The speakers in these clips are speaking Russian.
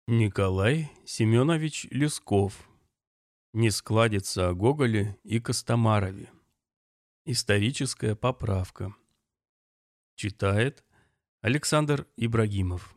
Николай Семенович Лесков. Не складится о Гоголе и Костомарове. Историческая поправка. Читает Александр Ибрагимов.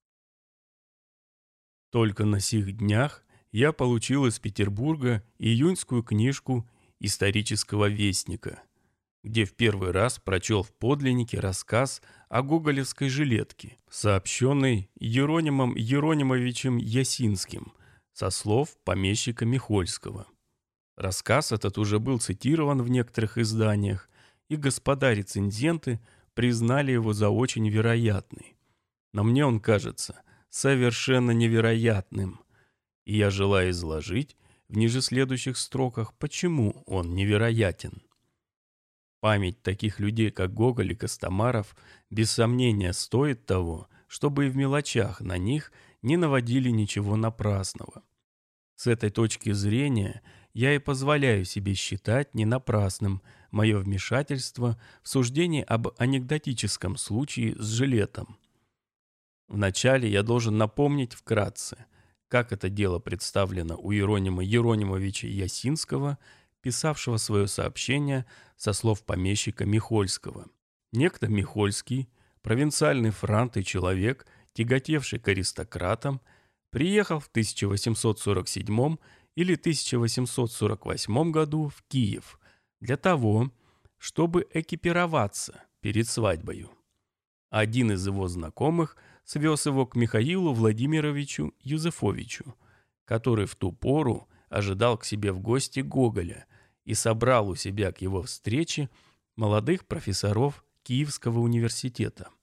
Только на сих днях я получил из Петербурга июньскую книжку «Исторического вестника», где в первый раз прочел в подлиннике рассказ о гоголевской жилетке, сообщенный Еронимом Еронимовичем Ясинским со слов помещика Михольского. Рассказ этот уже был цитирован в некоторых изданиях, и господа рецензенты признали его за очень вероятный. Но мне он кажется совершенно невероятным, и я желаю изложить в ниже следующих строках, почему он невероятен. Память таких людей, как Гоголь и Костомаров, без сомнения стоит того, чтобы и в мелочах на них не наводили ничего напрасного. С этой точки зрения я и позволяю себе считать не напрасным мое вмешательство в суждение об анекдотическом случае с жилетом. Вначале я должен напомнить вкратце, как это дело представлено у Еронима Еронимовича Ясинского, писавшего свое сообщение со слов помещика Михольского. Некто Михольский, провинциальный франт и человек, тяготевший к аристократам, приехал в 1847 или 1848 году в Киев для того, чтобы экипироваться перед свадьбою. Один из его знакомых свез его к Михаилу Владимировичу Юзефовичу, который в ту пору ожидал к себе в гости Гоголя и собрал у себя к его встрече молодых профессоров Киевского университета.